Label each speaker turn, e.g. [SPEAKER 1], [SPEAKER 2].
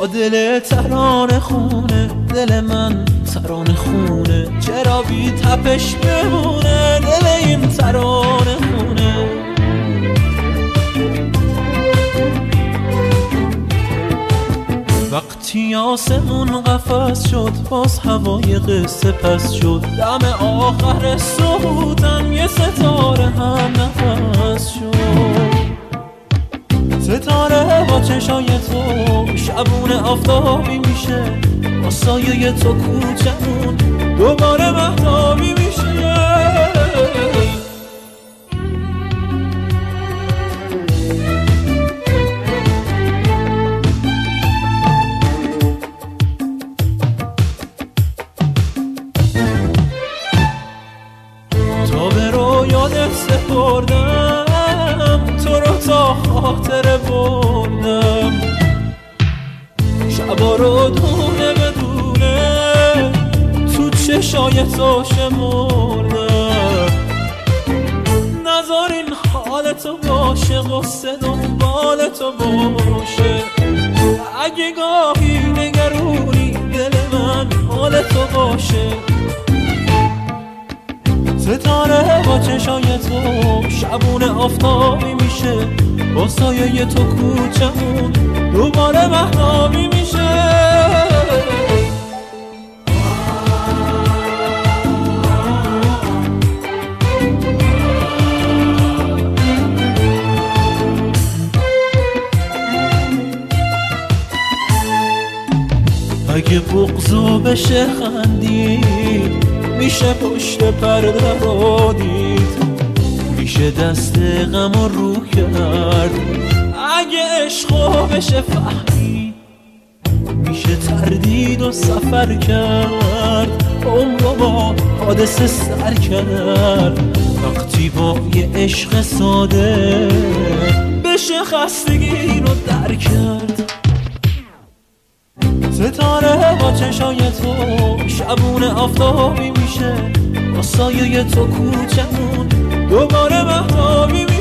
[SPEAKER 1] با دل ترانه خونه، دل من ترانه خونه، چرا بی تپش بمونه دل این ترانه خونه. وقتی آسمون قفس شد باز هوای قصه پس شد، دم آخر صبحم یه ستاره هم نفس شد. ستاره با چشای تو شبونه آفتابی میشه، با سایه تو کوچمون دوباره مهتابی میشه. تا به رویات سپردم تو رو تا خاطر بردم، شبا رو دونه بدونه تو چشای تو شمردم. نذار این حالتو باشه قصه دنبال تو باشه، اگه گاهی نگرونی دل من حال تو باشه. ستاره با چشای تو شبونه آفتابی میشه، با سایه تو کوچمون دوباره مهتابی میشه. اگه بغضو بشه خندید، میشه پشت پرده رو دید، میشه دست غم رو کرد. اگه عشقو بشه فهمید، میشه تردید و سفر کرد، عمرو با حادثه سر کرد. وقتی با یه عشق ساده بشه خستگی رو در کرد. ستاره با چشای تو شبونه آفتابی میشه، با سایه تو کوچمون دوباره مهتابی میشه.